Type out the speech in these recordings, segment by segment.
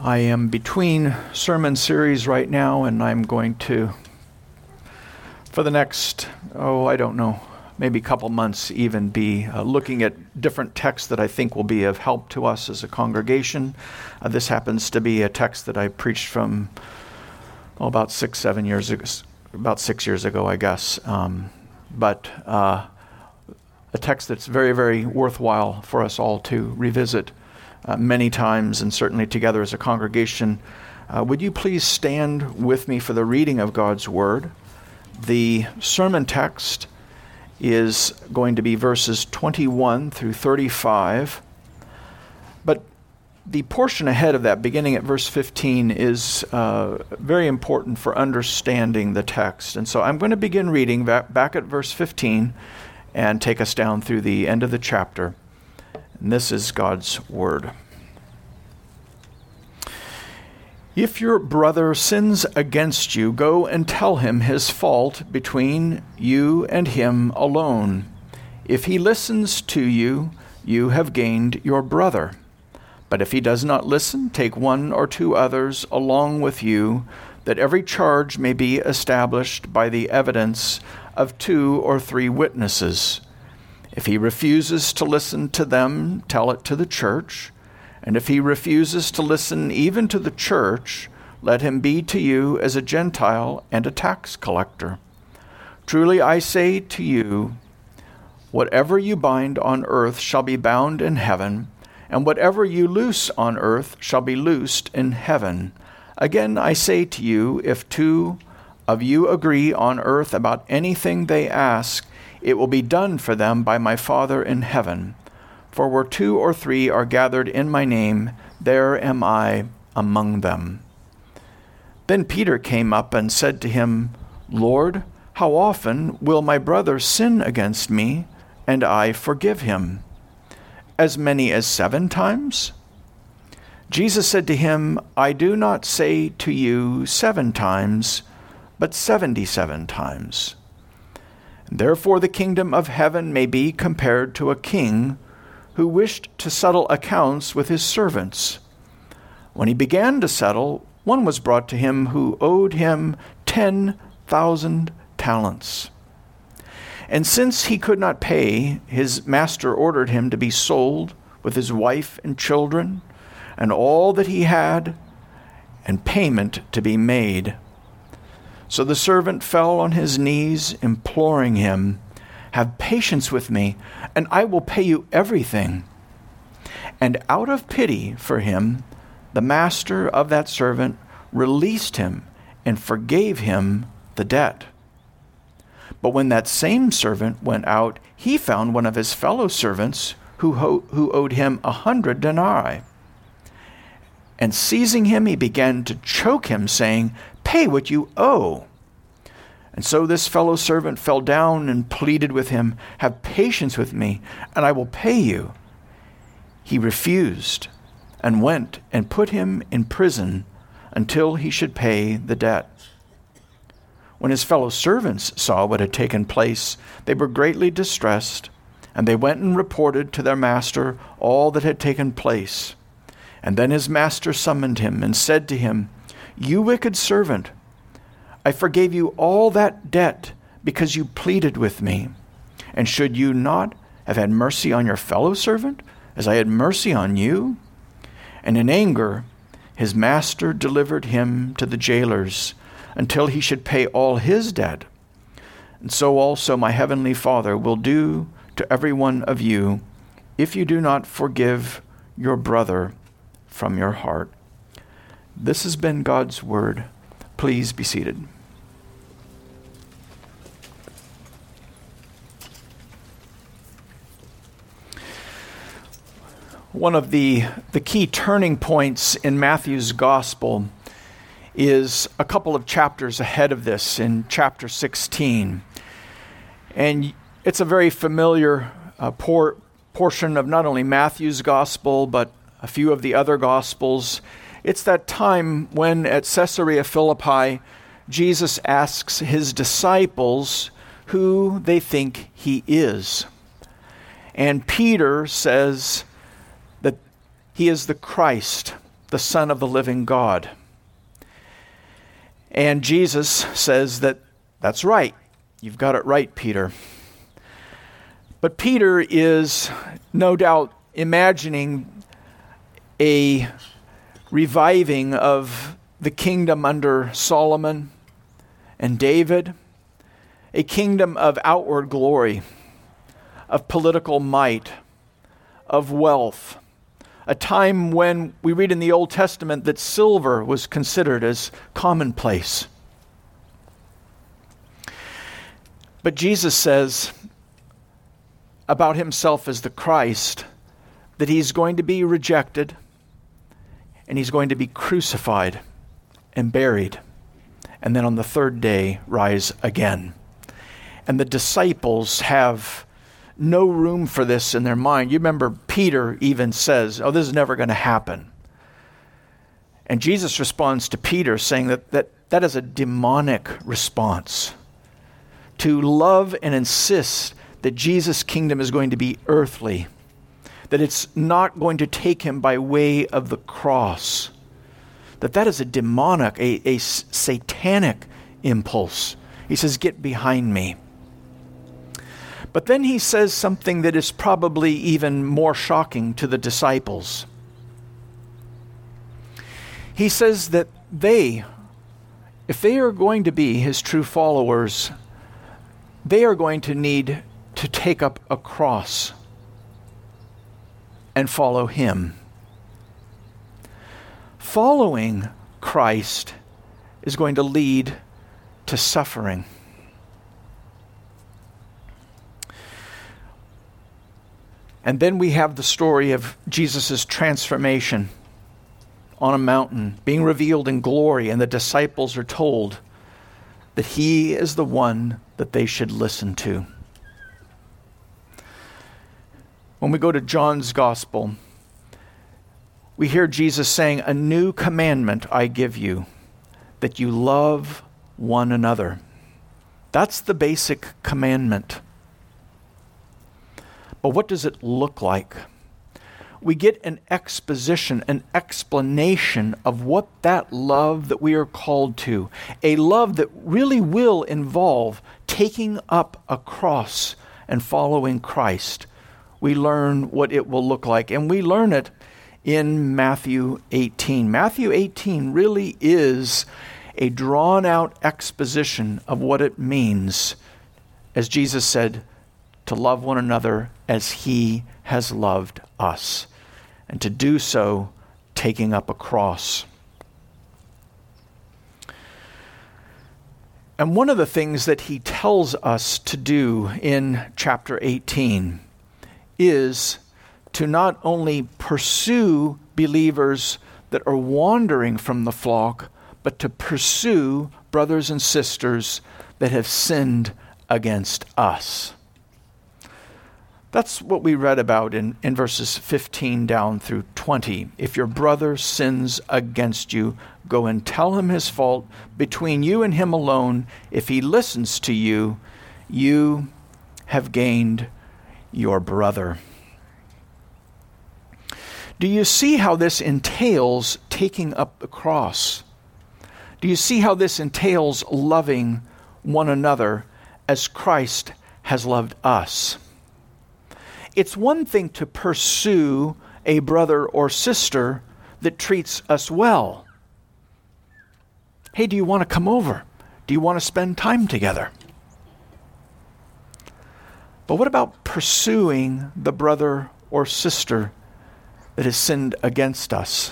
I am between sermon series right now, and I'm going to, for the next, maybe a couple months even, be looking at different texts that I think will be of help to us as a congregation. This happens to be a text that I preached from about 6 years ago, I guess. But a text that's very, very worthwhile for us all to revisit many times, and certainly together as a congregation. Would you please stand with me for the reading of God's Word? The sermon text is going to be verses 21 through 35. But the portion ahead of that, beginning at verse 15, is very important for understanding the text. And so I'm going to begin reading back at verse 15 and take us down through the end of the chapter. And this is God's Word. If your brother sins against you, go and tell him his fault between you and him alone. If he listens to you, you have gained your brother. But if he does not listen, take 1 or 2 others along with you, that every charge may be established by the evidence of 2 or 3 witnesses. If he refuses to listen to them, tell it to the church. And if he refuses to listen even to the church, let him be to you as a Gentile and a tax collector. Truly I say to you, whatever you bind on earth shall be bound in heaven, and whatever you loose on earth shall be loosed in heaven. Again I say to you, if 2 of you agree on earth about anything they ask, it will be done for them by my Father in heaven. For where 2 or 3 are gathered in my name, there am I among them. Then Peter came up and said to him, Lord, how often will my brother sin against me, and I forgive him? As many as 7 times? Jesus said to him, I do not say to you 7 times, but 77 times. Therefore the kingdom of heaven may be compared to a king who wished to settle accounts with his servants. When he began to settle, one was brought to him who owed him 10,000 talents. And since he could not pay, his master ordered him to be sold with his wife and children and all that he had, and payment to be made. So the servant fell on his knees, imploring him, have patience with me, and I will pay you everything. And out of pity for him, the master of that servant released him and forgave him the debt. But when that same servant went out, he found one of his fellow servants who owed him 100 denarii. And seizing him, he began to choke him, saying, Pay what you owe. And so this fellow servant fell down and pleaded with him, Have patience with me, and I will pay you. He refused and went and put him in prison until he should pay the debt. When his fellow servants saw what had taken place, they were greatly distressed, and they went and reported to their master all that had taken place. And then his master summoned him and said to him, You wicked servant, I forgave you all that debt because you pleaded with me. And should you not have had mercy on your fellow servant, as I had mercy on you? And in anger, his master delivered him to the jailers until he should pay all his debt. And so also my heavenly Father will do to every one of you if you do not forgive your brother from your heart. This has been God's Word. Please be seated. One of the key turning points in Matthew's Gospel is a couple of chapters ahead of this, in chapter 16. And it's a very familiar portion of not only Matthew's Gospel, but a few of the other Gospels. It's that time when at Caesarea Philippi, Jesus asks his disciples who they think he is. And Peter says that he is the Christ. the Son of the living God. And Jesus says that's right. You've got it right, Peter. But Peter is no doubt imagining a reviving of the kingdom under Solomon and David, a kingdom of outward glory, of political might, of wealth, a time when we read in the Old Testament that silver was considered as commonplace. But Jesus says about himself as the Christ that he's going to be rejected and he's going to be crucified and buried, and then on the third day rise again. And the disciples have no room for this in their mind. You remember Peter even says, this is never going to happen. And Jesus responds to Peter saying that is a demonic response. To love and insist that Jesus' kingdom is going to be earthly, that it's not going to take him by way of the cross, that is a demonic, a satanic impulse. He says, get behind me. But then he says something that is probably even more shocking to the disciples. He says that if they are going to be his true followers, they are going to need to take up a cross and follow him. Following Christ is going to lead to suffering. And then we have the story of Jesus' transformation on a mountain, being revealed in glory, and the disciples are told that he is the one that they should listen to. When we go to John's Gospel, we hear Jesus saying, "A new commandment I give you, that you love one another." That's the basic commandment. But what does it look like? We get an exposition, an explanation of what that love that we are called to, a love that really will involve taking up a cross and following Christ. We learn what it will look like, and we learn it in Matthew 18. Matthew 18 really is a drawn-out exposition of what it means, as Jesus said, to love one another as he has loved us, and to do so taking up a cross. And one of the things that he tells us to do in chapter 18 is to not only pursue believers that are wandering from the flock, but to pursue brothers and sisters that have sinned against us. That's what we read about in verses 15 down through 20. If your brother sins against you, go and tell him his fault between you and him alone. If he listens to you, you have gained your brother. Do you see how this entails taking up the cross? Do you see how this entails loving one another as Christ has loved us? It's one thing to pursue a brother or sister that treats us well. Hey, do you want to come over? Do you want to spend time together? But what about pursuing the brother or sister that has sinned against us?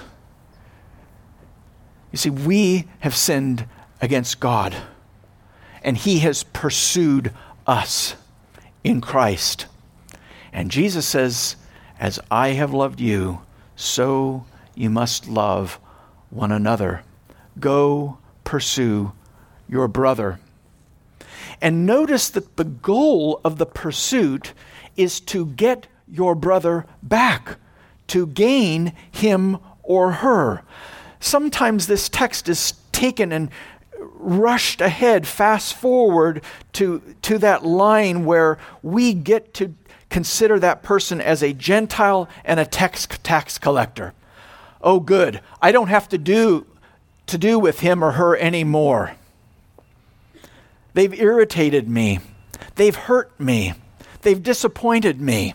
You see, we have sinned against God, and he has pursued us in Christ. And Jesus says, as I have loved you, so you must love one another. Go pursue your brother. And notice that the goal of the pursuit is to get your brother back, to gain him or her. Sometimes this text is taken and rushed ahead, fast forward to that line where we get to consider that person as a Gentile and a tax collector. Oh, good. I don't have to do with him or her anymore. They've irritated me. They've hurt me. They've disappointed me.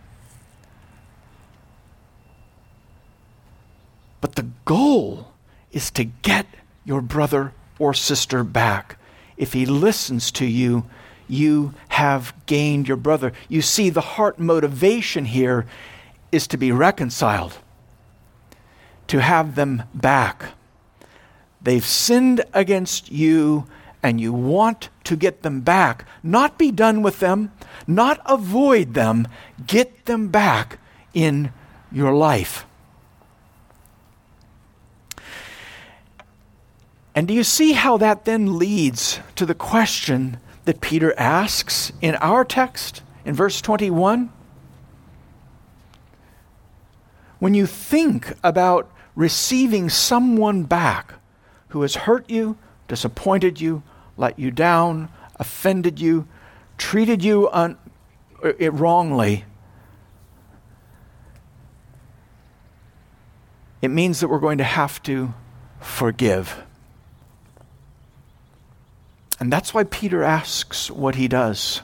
But the goal is to get your brother or sister back. If he listens to you, you have gained your brother. You see, the heart motivation here is to be reconciled, to have them back. They've sinned against you, and you want to get them back. Not be done with them, not avoid them. Get them back in your life. And do you see how that then leads to the question that Peter asks in our text in verse 21? When you think about receiving someone back who has hurt you, disappointed you, let you down, offended you, treated you wrongly, it means that we're going to have to forgive. And that's why Peter asks what he does.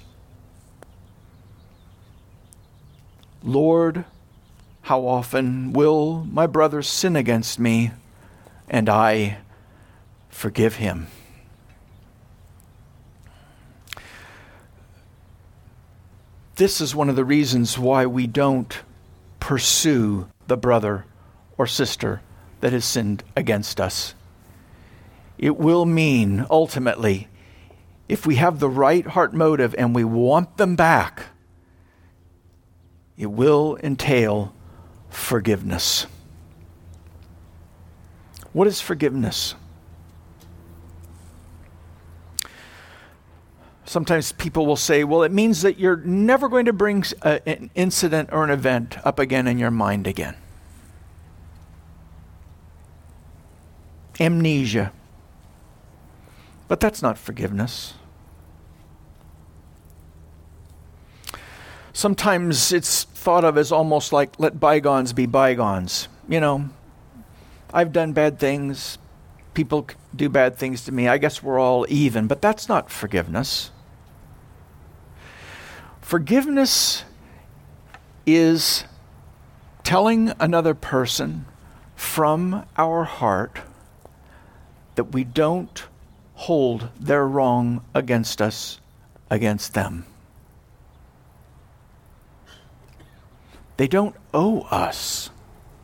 Lord, how often will my brother sin against me, and I forgive him? This is one of the reasons why we don't pursue the brother or sister that has sinned against us. It will mean, ultimately, if we have the right heart motive and we want them back, it will entail forgiveness. What is forgiveness? Sometimes people will say, well, it means that you're never going to bring an incident or an event up again in your mind again. Amnesia. But that's not forgiveness. Sometimes it's thought of as almost like, let bygones be bygones. You know, I've done bad things. People do bad things to me. I guess we're all even. But that's not forgiveness. Forgiveness is telling another person from our heart that we don't hold their wrong against us against them. They don't owe us.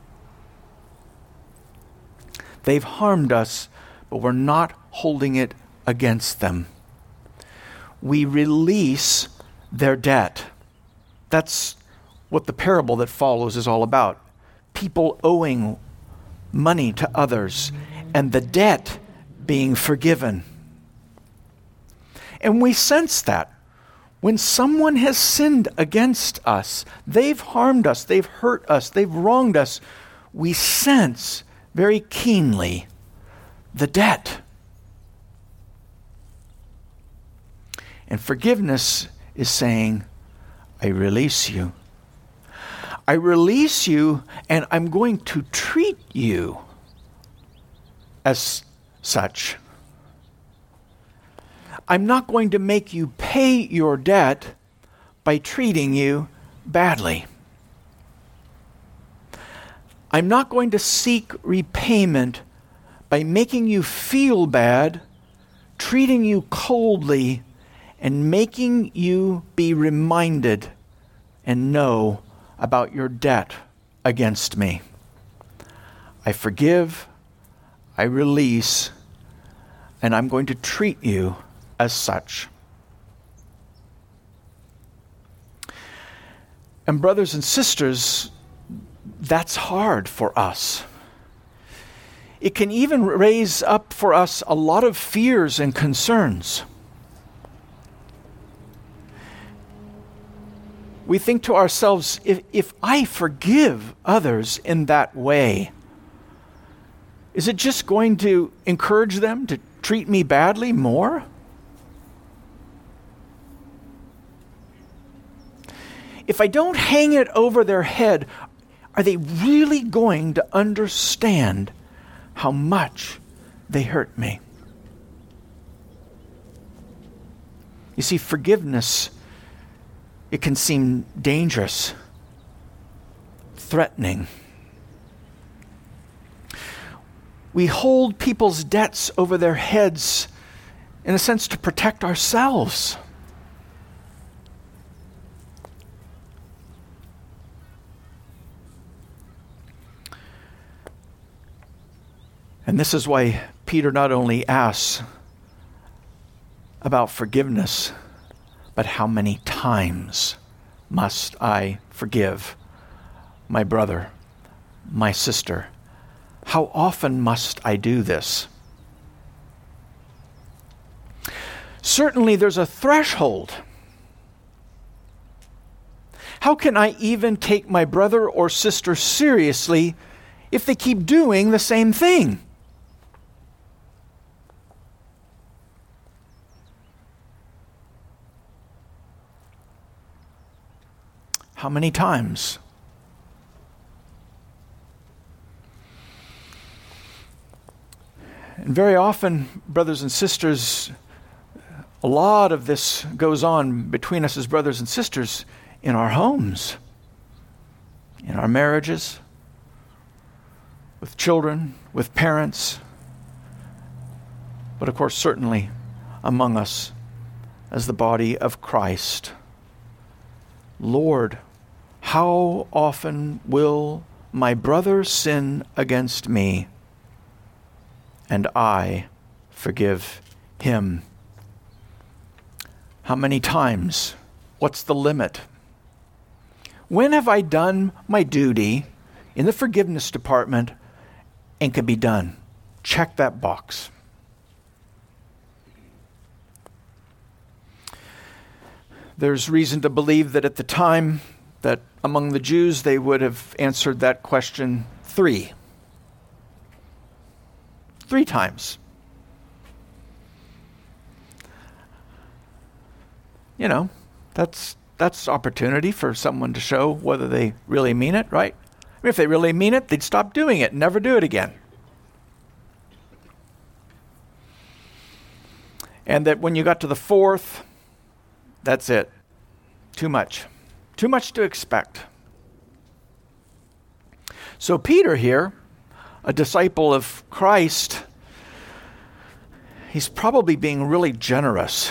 They've harmed us, but we're not holding it against them. We release their debt. That's what the parable that follows is all about. People owing money to others and the debt being forgiven. And we sense that. When someone has sinned against us, they've harmed us, they've hurt us, they've wronged us, we sense very keenly the debt. And forgiveness is saying, I release you. I release you, and I'm going to treat you as such. I'm not going to make you pay your debt by treating you badly. I'm not going to seek repayment by making you feel bad, treating you coldly, and making you be reminded and know about your debt against me. I forgive, I release, and I'm going to treat you as such. And brothers and sisters, that's hard for us. It can even raise up for us a lot of fears and concerns. We think to ourselves, if I forgive others in that way, is it just going to encourage them to treat me badly more? If I don't hang it over their head, Are they really going to understand how much they hurt me? You see, forgiveness, it can seem dangerous, threatening. We hold people's debts over their heads, in a sense, to protect ourselves. And this is why Peter not only asks about forgiveness, but how many times must I forgive my brother, my sister? How often must I do this? Certainly there's a threshold. How can I even take my brother or sister seriously if they keep doing the same thing? How many times? And very often, brothers and sisters, a lot of this goes on between us as brothers and sisters in our homes, in our marriages, with children, with parents, but of course, certainly among us as the body of Christ. Lord, how often will my brother sin against me, and I forgive him? How many times? What's the limit? When have I done my duty in the forgiveness department and can be done? Check that box. There's reason to believe that at the time that among the Jews they would have answered that question 3 times. You know, that's opportunity for someone to show whether they really mean it, right? I mean, if they really mean it, they'd stop doing it and never do it again. And that when you got to the 4th, that's it. Too much. Too much to expect. So Peter here, a disciple of Christ, he's probably being really generous.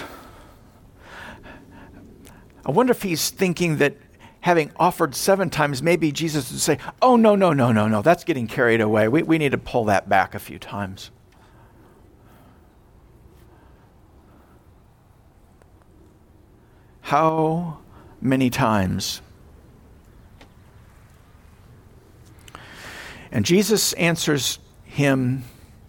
I wonder if he's thinking that having offered 7 times, maybe Jesus would say, oh, no, that's getting carried away. We need to pull that back a few times. How many times? And Jesus answers him,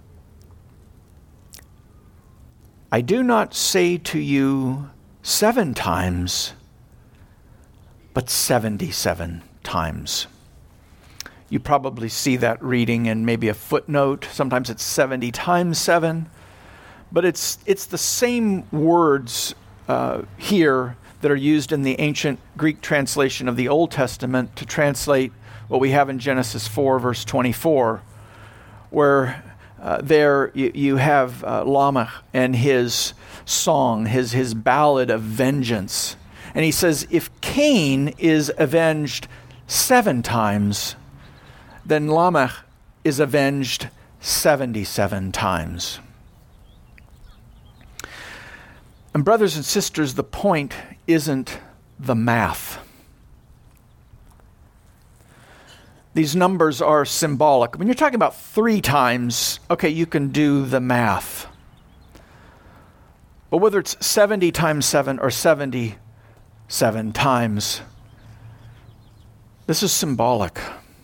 I do not say to you 7 times, but 77 times. You probably see that reading in maybe a footnote. Sometimes it's 70 times 7. But it's the same words here that are used in the ancient Greek translation of the Old Testament to translate what we have in Genesis 4, verse 24, where there you have Lamech and his song, his ballad of vengeance. And he says, if Cain is avenged 7 times, then Lamech is avenged 77 times. And brothers and sisters, the point isn't the math. These numbers are symbolic. When you're talking about 3 times, okay, you can do the math. But whether it's 70 times 7 or 77 times, this is symbolic.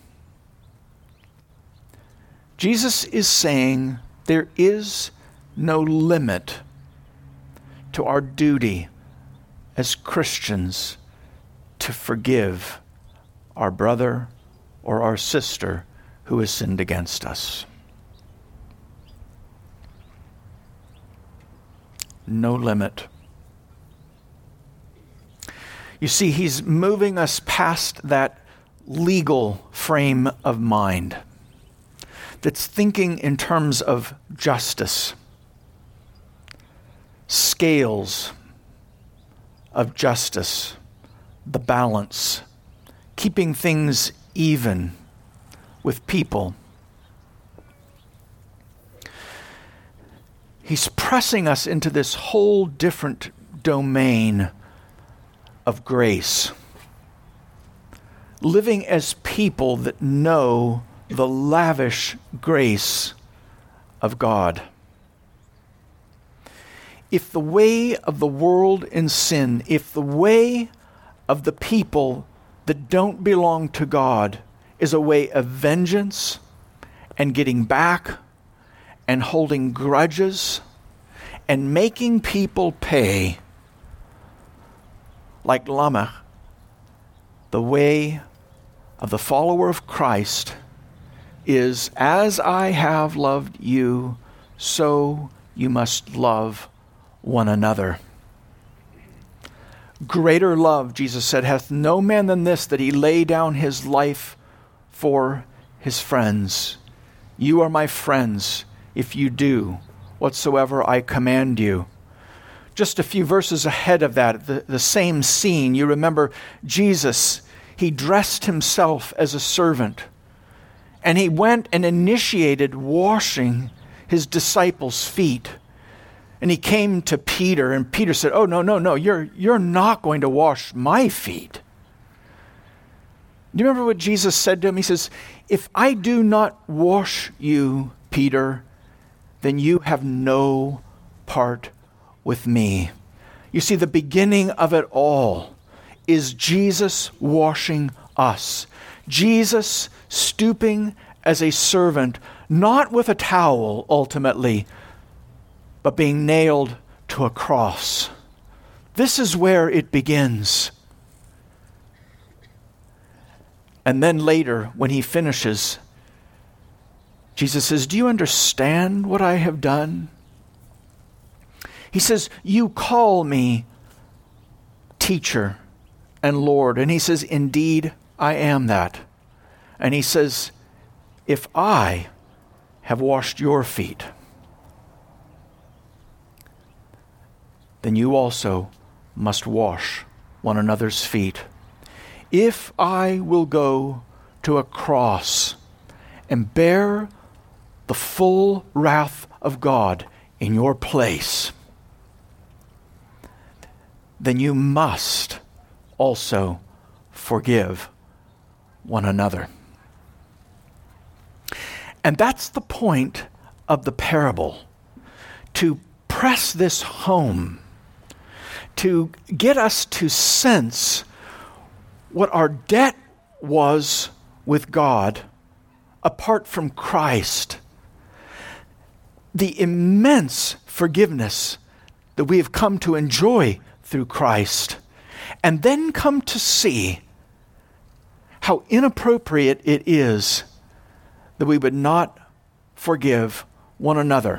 Jesus is saying there is no limit to our duty as Christians to forgive our brother or our sister who has sinned against us. No limit. You see, he's moving us past that legal frame of mind, that's thinking in terms of justice, scales of justice, the balance, keeping things even with people. He's pressing us into this whole different domain of grace. Living as people that know the lavish grace of God. If the way of the world in sin, if the way of the people that don't belong to God is a way of vengeance and getting back and holding grudges and making people pay, like Lamech, the way of the follower of Christ is, as I have loved you, so you must love one another. Greater love, Jesus said, hath no man than this, that he lay down his life for his friends. You are my friends if you do whatsoever I command you. Just a few verses ahead of that, the same scene, you remember Jesus, he dressed himself as a servant, and he went and initiated washing his disciples' feet. And he came to Peter, and Peter said, "Oh, no, you're not going to wash my feet." Do you remember what Jesus said to him? He says, "If I do not wash you, Peter, then you have no part with me." You see, the beginning of it all is Jesus washing us. Jesus stooping as a servant, not with a towel ultimately, but being nailed to a cross. This is where it begins. And then later, when he finishes, Jesus says, "Do you understand what I have done?" He says, "You call me teacher and Lord." And he says, "Indeed, I am that." And he says, "If I have washed your feet, then you also must wash one another's feet. If I will go to a cross and bear the full wrath of God in your place, then you must also forgive one another." And that's the point of the parable, to press this home, to get us to sense what our debt was with God apart from Christ, the immense forgiveness that we have come to enjoy through Christ, and then come to see how inappropriate it is that we would not forgive one another.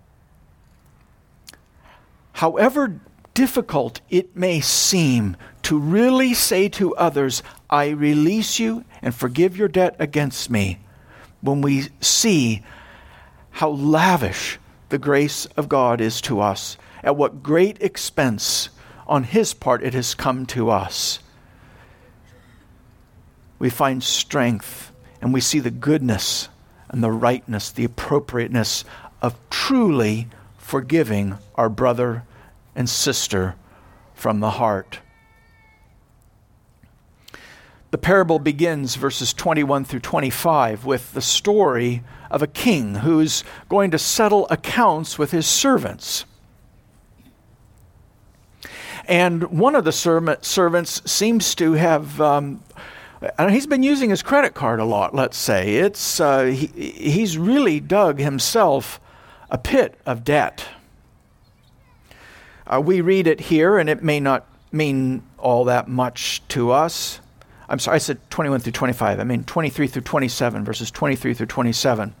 However difficult it may seem to really say to others, "I release you and forgive your debt against me," when we see how lavish the grace of God is to us, at what great expense on his part it has come to us, we find strength and we see the goodness and the rightness, the appropriateness of truly forgiving our brother and sister from the heart. The parable begins, verses 21 through 25, with the story of a king who's going to settle accounts with his servants. And one of the servants seems to have, he's been using his credit card a lot, let's say. He's really dug himself a pit of debt. We read it here, and it may not mean all that much to us. I'm sorry, I said 21 through 25. I mean 23 through 27, verses 23 through 27.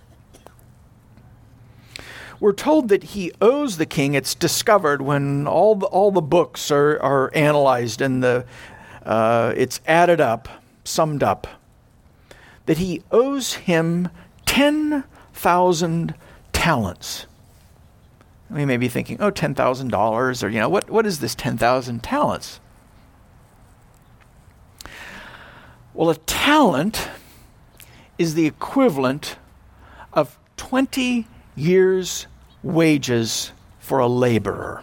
We're told that he owes the king. It's discovered when all the books are analyzed and it's added up, summed up that he owes him 10,000 talents. We may be thinking, oh, $10,000, or, what is this 10,000 talents? Well, a talent is the equivalent of 20 years' wages for a laborer.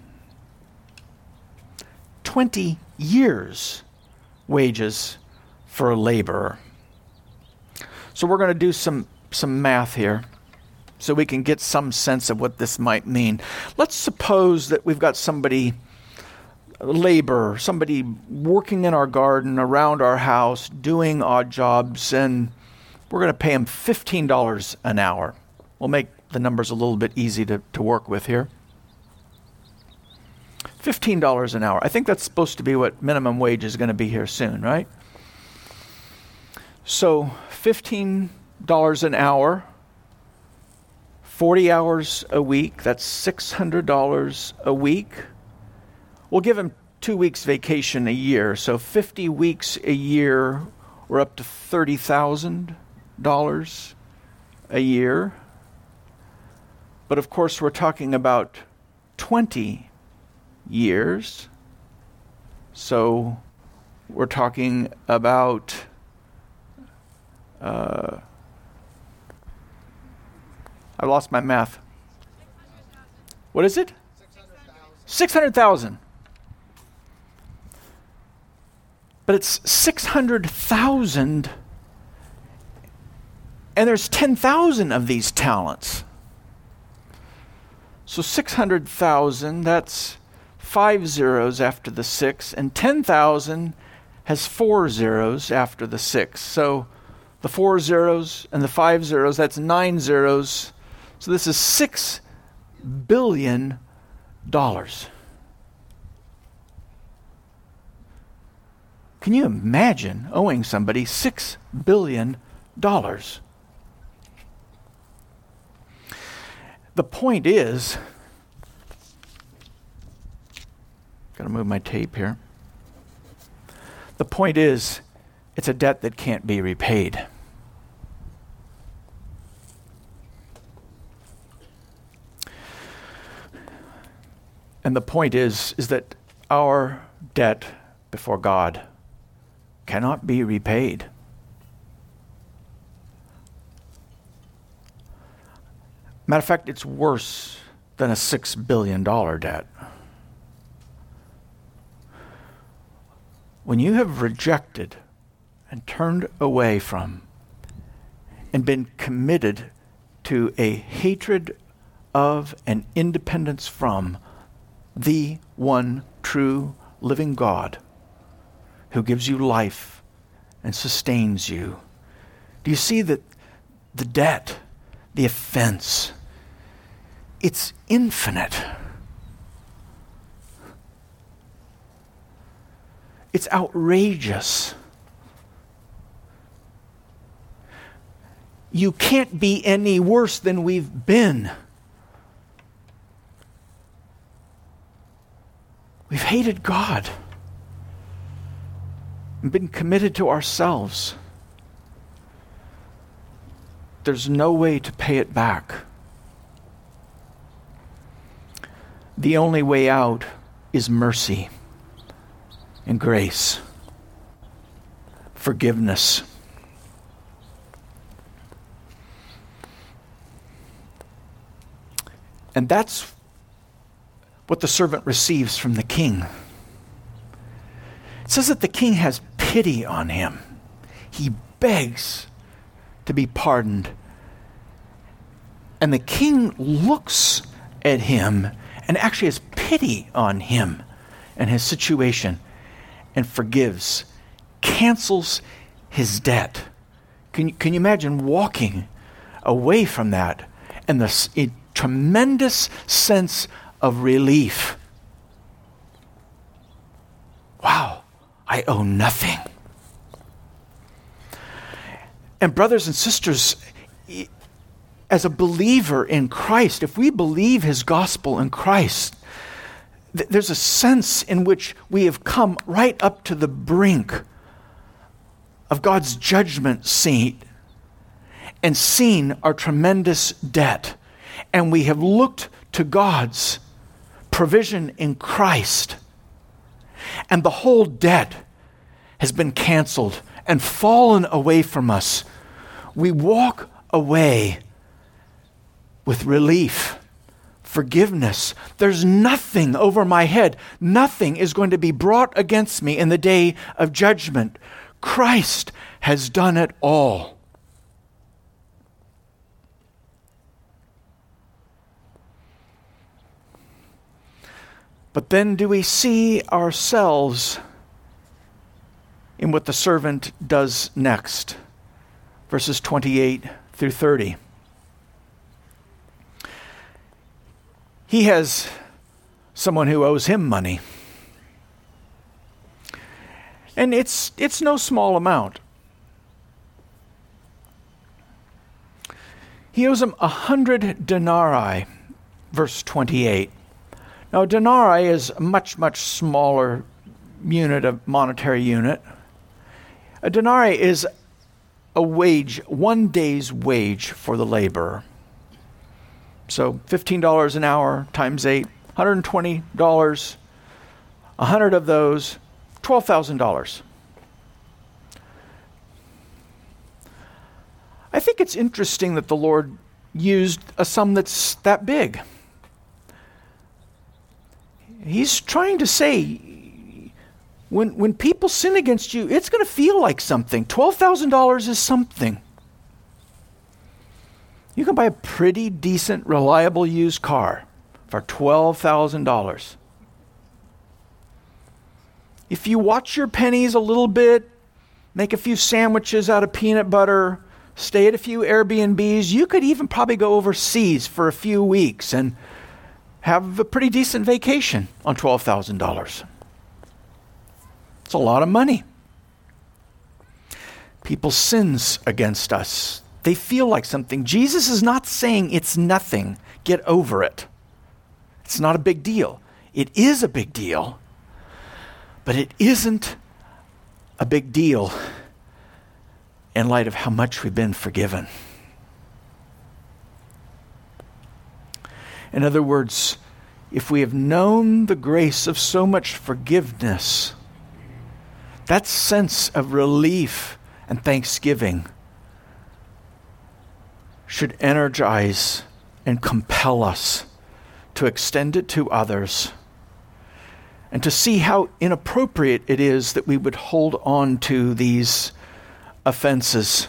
20 years' wages for a laborer. So we're going to do some math here so we can get some sense of what this might mean. Let's suppose that we've got somebody, a laborer, somebody working in our garden, around our house, doing odd jobs, and we're going to pay him $15 an hour. We'll make the numbers a little bit easy to work with here. $15 an hour. I think that's supposed to be what minimum wage is going to be here soon, right? So $15 an hour, 40 hours a week, that's $600 a week. We'll give him 2 weeks vacation a year, so 50 weeks a year, we're up to $30,000 a year. But of course, we're talking about 20 years. So we're talking about I lost my math. What is it? 600,000. But it's 600,000, and there's 10,000 of these talents. So 600,000, that's 5 zeros after the 6, and 10,000 has 4 zeros after the 6. So the 4 zeros and the 5 zeros, that's 9 zeros. So this is $6 billion. Can you imagine owing somebody $6 billion? The point is, got to move my tape here. The point is, it's a debt that can't be repaid. And the point is that our debt before God cannot be repaid. Matter of fact, it's worse than a $6 billion debt. When you have rejected and turned away from and been committed to a hatred of and independence from the one true living God who gives you life and sustains you, do you see that the debt, the offense, it's infinite. It's outrageous. You can't be any worse than we've been. We've hated God and been committed to ourselves. There's no way to pay it back. The only way out is mercy and grace, forgiveness. And that's what the servant receives from the king. It says that the king has pity on him. He begs to be pardoned. And the king looks at him and actually has pity on him and his situation and forgives, cancels his debt. Can you imagine walking away from that and the tremendous sense of relief? Wow, I owe nothing. And brothers and sisters, as a believer in Christ, if we believe his gospel in Christ, there's a sense in which we have come right up to the brink of God's judgment seat and seen our tremendous debt. And we have looked to God's provision in Christ. And the whole debt has been canceled and fallen away from us. We walk away with relief, forgiveness. There's nothing over my head. Nothing is going to be brought against me in the day of judgment. Christ has done it all. But then do we see ourselves in what the servant does next? Verses 28 through 30. He has someone who owes him money. And it's no small amount. He owes him 100 denarii, verse 28. Now, a denarii is a much, much smaller unit, a monetary unit. A denarii is a wage, 1 day's wage for the laborer. So $15 an hour times 8, $120, 100 of those, $12,000. I think it's interesting that the Lord used a sum that's that big. He's trying to say, when people sin against you, it's going to feel like something. $12,000 is something. You can buy a pretty decent, reliable used car for $12,000. If you watch your pennies a little bit, make a few sandwiches out of peanut butter, stay at a few Airbnbs, you could even probably go overseas for a few weeks and have a pretty decent vacation on $12,000. It's a lot of money. People sins against us. They feel like something. Jesus is not saying it's nothing. Get over it. It's not a big deal. It is a big deal, but it isn't a big deal in light of how much we've been forgiven. In other words, if we have known the grace of so much forgiveness, that sense of relief and thanksgiving should energize and compel us to extend it to others and to see how inappropriate it is that we would hold on to these offenses.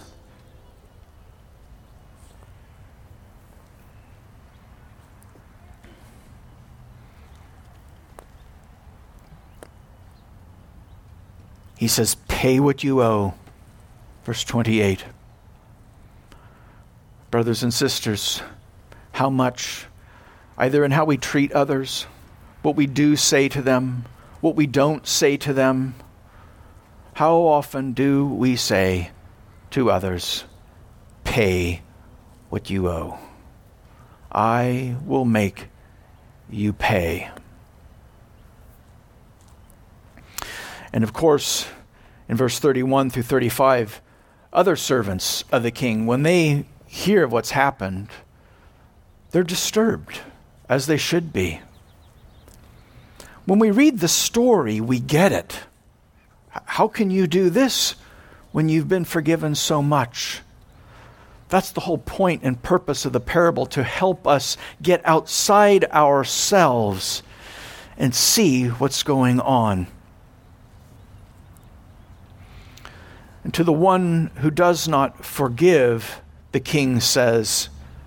He says, pay what you owe. Verse 28. Brothers and sisters, how much, either in how we treat others, what we do say to them, what we don't say to them, how often do we say to others, pay what you owe? I will make you pay. And of course, in verse 31 through 35, other servants of the king, when they hear of what's happened, they're disturbed, as they should be. When we read the story, we get it. How can you do this when you've been forgiven so much? That's the whole point and purpose of the parable, to help us get outside ourselves and see what's going on. And to the one who does not forgive, the king says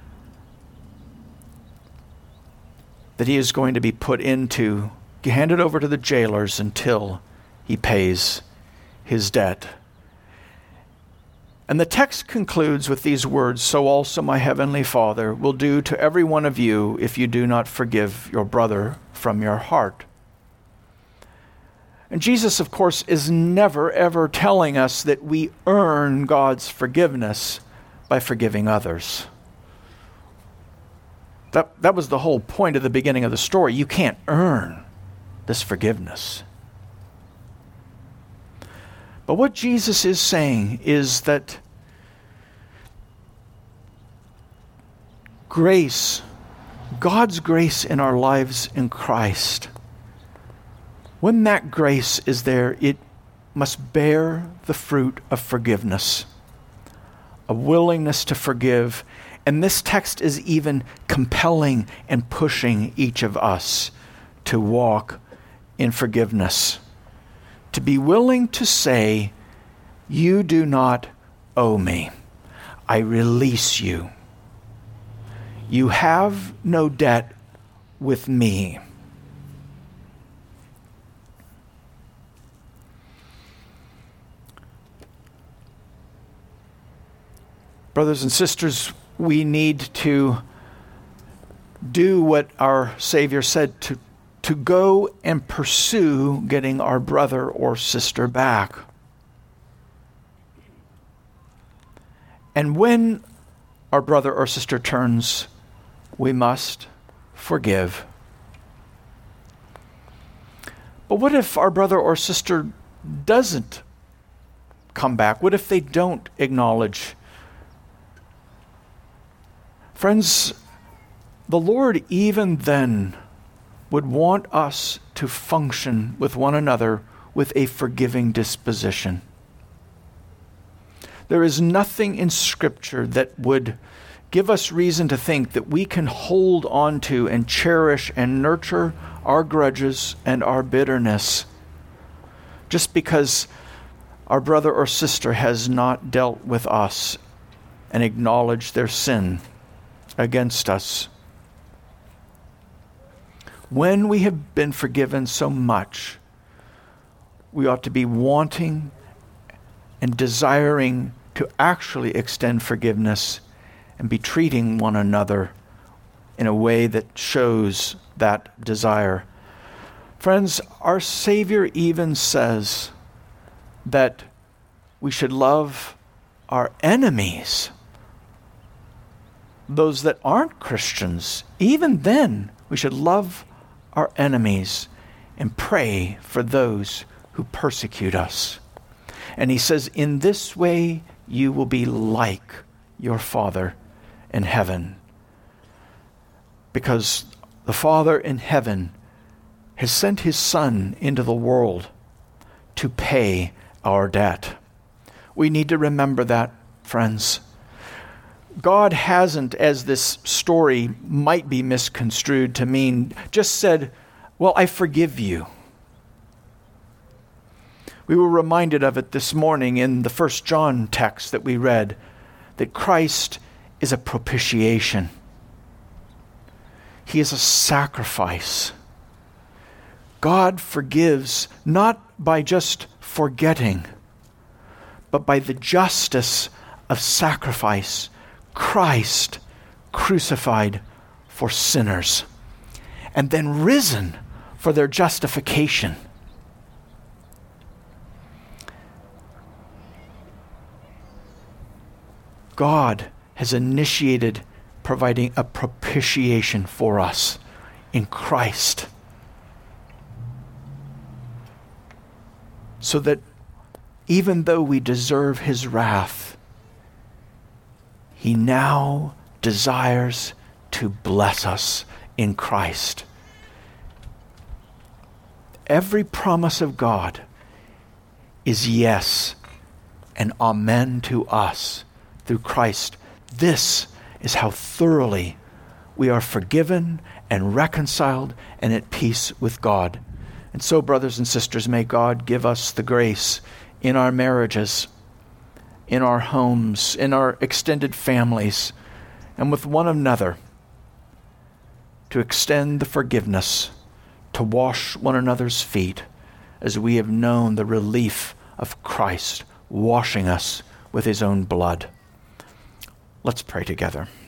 that he is going to be put into, handed over to the jailers until he pays his debt. And the text concludes with these words, so also my heavenly Father will do to every one of you if you do not forgive your brother from your heart. And Jesus, of course, is never, ever telling us that we earn God's forgiveness by forgiving others. That was the whole point of the beginning of the story. You can't earn this forgiveness. But what Jesus is saying is that grace, God's grace in our lives in Christ, when that grace is there, it must bear the fruit of forgiveness, a willingness to forgive. And this text is even compelling and pushing each of us to walk in forgiveness, to be willing to say, you do not owe me. I release you. You have no debt with me. Brothers and sisters, we need to do what our Savior said, to go and pursue getting our brother or sister back. And when our brother or sister turns, we must forgive. But what if our brother or sister doesn't come back? What if they don't acknowledge? Friends, the Lord even then would want us to function with one another with a forgiving disposition. There is nothing in Scripture that would give us reason to think that we can hold on to and cherish and nurture our grudges and our bitterness just because our brother or sister has not dealt with us and acknowledged their sin against us. When we have been forgiven so much, we ought to be wanting and desiring to actually extend forgiveness and be treating one another in a way that shows that desire. Friends, our Savior even says that we should love our enemies, those that aren't Christians. Even then, we should love our enemies and pray for those who persecute us. And he says, in this way, you will be like your Father in heaven. Because the Father in heaven has sent his Son into the world to pay our debt. We need to remember that, friends. God hasn't, as this story might be misconstrued to mean, just said, well, I forgive you. We were reminded of it this morning in the 1 John text that we read, that Christ is a propitiation. He is a sacrifice. God forgives not by just forgetting, but by the justice of sacrifice. Christ crucified for sinners and then risen for their justification. God has initiated providing a propitiation for us in Christ, so that even though we deserve his wrath, he now desires to bless us in Christ. Every promise of God is yes and amen to us through Christ. This is how thoroughly we are forgiven and reconciled and at peace with God. And so, brothers and sisters, may God give us the grace in our marriages, in our homes, in our extended families, and with one another, to extend the forgiveness, to wash one another's feet, as we have known the relief of Christ washing us with his own blood. Let's pray together.